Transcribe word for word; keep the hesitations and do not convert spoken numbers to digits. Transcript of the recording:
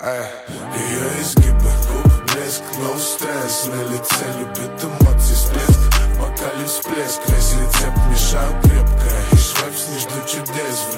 Ее изгибы губ, блеск, no стресс. На лице любит эмоции всплеск. В бокале всплеск, весь рецепт мешаю крепко. И швепс, не жду чудес.